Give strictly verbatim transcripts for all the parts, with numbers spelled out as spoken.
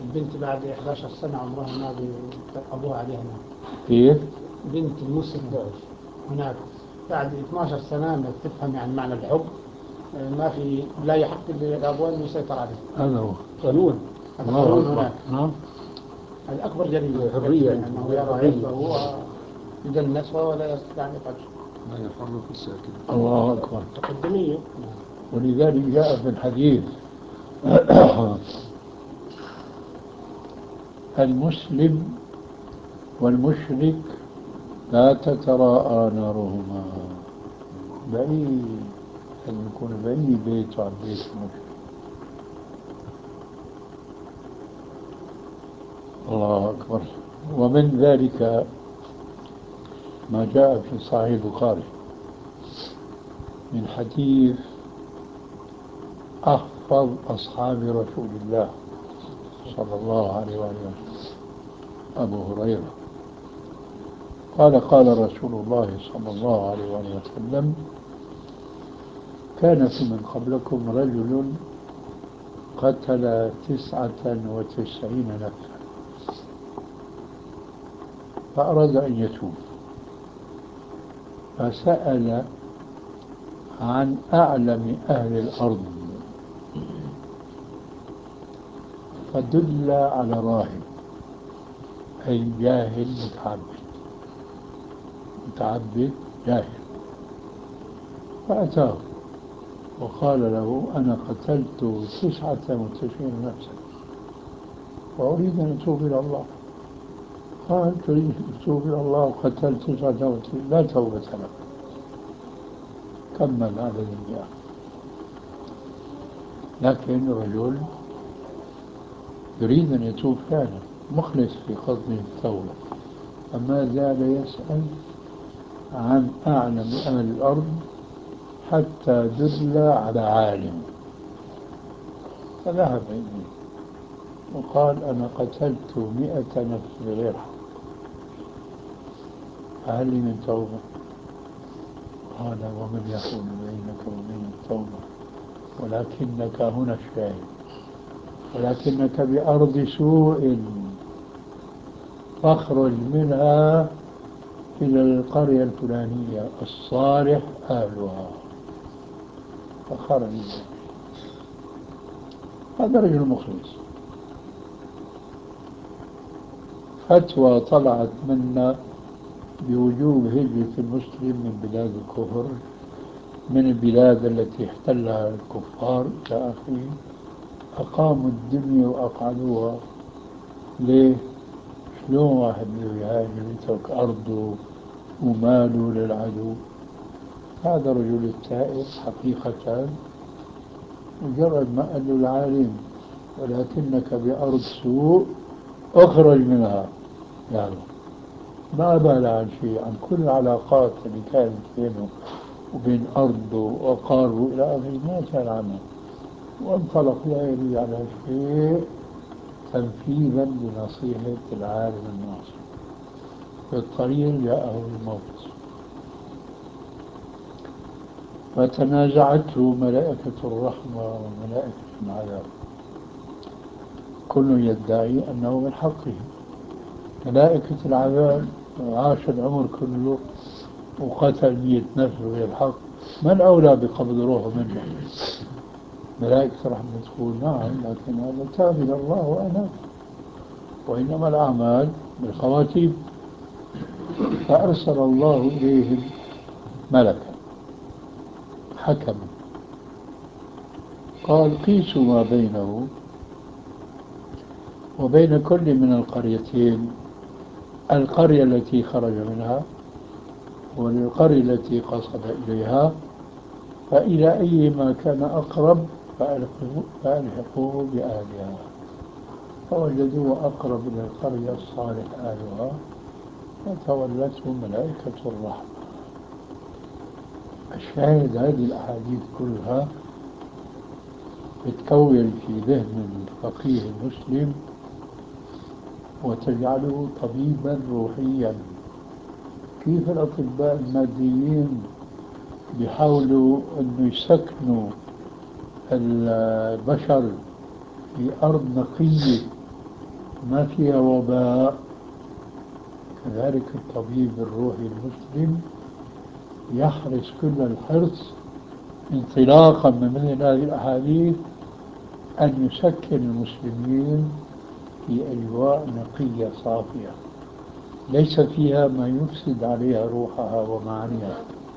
البنت بعد إحدى عشرة سنة عمرها ما أبوها عليها هناك. كيف؟ بنت المسلمة هناك بعد اثناشر سنة ما تفهم يعني معنى الحب، ما في لا يحق للأبوين أن يسيطر عليه. هذا هو قانون، هذا قانون هناك. نعم. هذا أكبر جريمة، حرية أنه يرى عبه يدنس ولا يستطيع أن يفعل. ما يحرك الساكن. الله أكبر. تقدمية. ولذلك جاء في الحديث المسلم والمشرك لا تتراءى نارهما، بعيد أن يكون بعيد بيت عن بيت المشرك. الله أكبر. ومن ذلك ما جاء في صحيح البخاري من حديث أحفظ أصحاب رسول الله صلى الله عليه وآله وسلم أبو هريرة قال قال رسول الله صلى الله عليه وآله وسلم: كان في من قبلكم رجل قتل تسعة وتسعين نفسا فأراد أن يتوب، فسأل عن أعلم أهل الأرض فدل على راهب، أي جاهل متعبد متعبد جاهل، فأتاه وقال له: أنا قتلت تسعة وتسعين نفسا وأريد أن أتوب إلى الله. قال: تريد أن تتوب إلى الله وقتلت تسعة وتسعين؟ لا توبة لك. كمل هذا الرجال، لكن رجل يريد أن يتوب فعلا، مخلص في قصده التوبة، فما زال يسأل عن أعلم أهل الأرض حتى دل على عالم، فذهب إليه وقال: أنا قتلت مئة نفس بغير حق، فهل لي من توبة؟ قال: ومن يحول بينك وبين التوبة؟ ولكنك هنا الشاهد، ولكنك بأرض سوء فاخرج منها إلى القرية الفلانية الصالح أهلها. فخرج. هذا رجل مخلص. فتوى طلعت منا بوجوب هجرة المسلم من بلاد الكفر، من البلاد التي احتلها الكفار إلى آخره، أقاموا الدنيا وأقعدوها. ليه؟ شلون واحد يهاجر يترك أرضه وماله للعدو؟ هذا رجل التائب حقيقة، مجرد ما قال له العالم: ولكنك بأرض سوء اخرج منها، يعني ما بال عن شيء، عن كل العلاقات اللي كانت بينه وبين أرضه وأقاربه إلى آخره ما كان عنها، وانطلق لا يريد على شيء تنفيذا لنصيحة العالم الناصح. في الطريق جاءه الموت فتنازعته ملائكة الرحمة وملائكة العذاب، كل يدعي أنه من حقه. ملائكة العذاب عاش العمر كله وقتل مئة نفس بغير حق، من أولى بقبض روحه منه؟ ملائكة الرحمة تقول: نعم، لكن هذا تاب إلى الله وأنا، وإنما الأعمال بالخواتيم. فأرسل الله إليهم ملكا حكم قال: قيسوا ما بينه وبين كل من القريتين، القرية التي خرج منها والقرية التي قصد إليها، فإلى أي ما كان أقرب فألحقوه بأهلها. فوجدوه أقرب إلى القرية الصالح أهلها، فتولته ملائكة الرحمة. الشاهد هذه الأحاديث كلها تتكون في ذهن الفقيه المسلم وتجعله طبيبا روحيا. كيف الأطباء الماديين بيحاولوا أن يسكنوا البشر في أرض نقية ما فيها وباء. كذلك الطبيب الروحي المسلم يحرص كل الحرص انطلاقا من مثل هذه الأحاديث أن يسكن المسلمين في أجواء نقية صافية ليس فيها ما يفسد عليها روحها ومعانيها.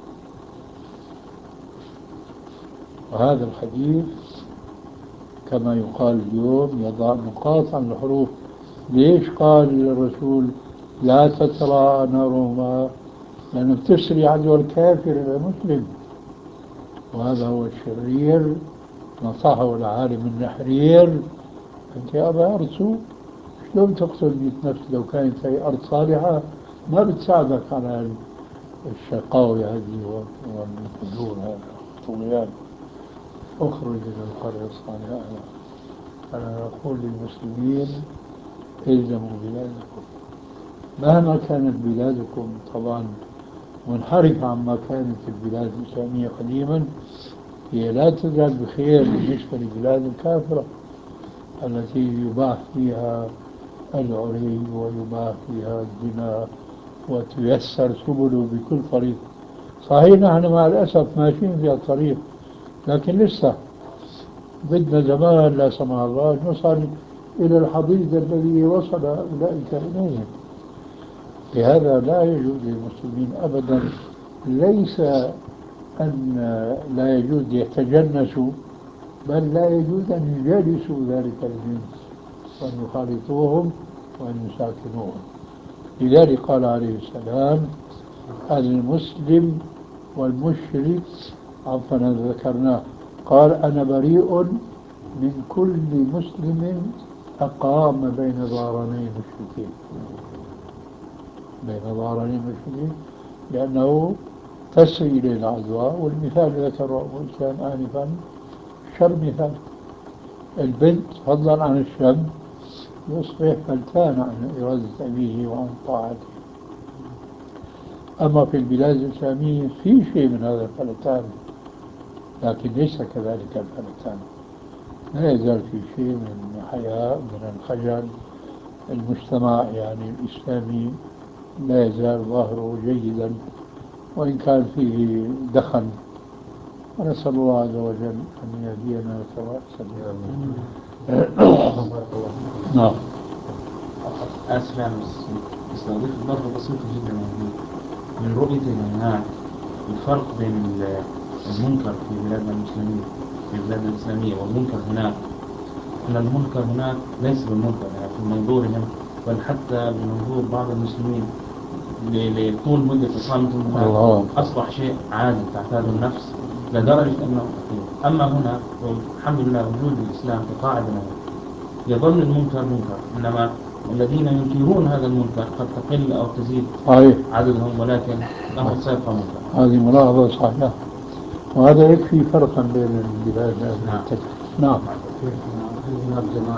وهذا الحديث كما يقال اليوم يضع نقاط عن الحروف. ليش قال الرسول لا تتراءى نارهما؟ لأنه بتسري عدو الكافر إلى المسلم، وهذا هو الشرير. نصحه العالم النحرير: أنت يا أبا أرسو شلون تقتل مئة نفس لو كانت هي أرض صالحة ما بتساعدك على الشقاوة هذه والفجور هذا الطغيان، اخرج إلى القرية الصالحة. أنا أقول للمسلمين: الزموا بلادكم مهما كانت بلادكم طبعا منحرفة عما كانت البلاد الإسلامية قديما، هي لا تزال بخير بالنسبة للبلاد الكافرة التي يباح فيها العري ويباح فيها الزنا وتيسر سبله بكل طريق. صحيح نحن مع الأسف ماشيين في الطريق، لكن لسه بدنا زمان لا سمح الله نصل إلى الحضيض الذي وصل أولئك إليه. لهذا لا يجوز للمسلمين أبدا، ليس أن لا يجوز يتجنسوا، بل لا يجوز أن يجالسوا ذلك الجنس وأن يخالطوهم وأن يساكنوهم. لذلك قال عليه السلام: المسلم والمشرك، عفوا ذكرناه، قال: أنا بريء من كل مسلم أقام بين ظهراني المشركين. بين ظهراني المشركين لأنه تسري إليه العدوى. والمثال ذكره أبو إسلام آنفا شر مثال. البنت فضلا عن الشاب يصبح فلتان عن إرادة أبيه وعن طاعته. أما في البلاد الإسلامية في شيء من هذا الفلتان، لكن ليس كذلك الفلتان. لا يزال في شيء من الحياء، من الخجل. المجتمع يعني الإسلامي لا يزال ظاهره جيدا وإن كان فيه دخن. ونسأل الله عز وجل أن يهدينا سواء السبيل. نعم. آسف يعني استضيف ضربة بسيطة جدا من رؤيتي هناك الفرق بين المنكر في بلادنا المسلمين في البلاد الإسلامية والمنكر هناك. أن المنكر هناك ليس بالمنكر يعني في منظورهم، بل حتى بمنظور بعض المسلمين لطول مدة إقامتهم هناك أصبح شيء عادي تعتاد النفس لدرجة أنه خطير. أما هنا الحمد لله وجود الإسلام كقاعدة يظل المنكر منكر، إنما الذين ينكرون هذا المنكر قد تقل أو تزيد صحيح. عددهم، ولكن الأمر سيبقى منكر. هذه ملاحظة صحيحة، وهذا يكفي فرقا بين البلاد. نعم. نعم.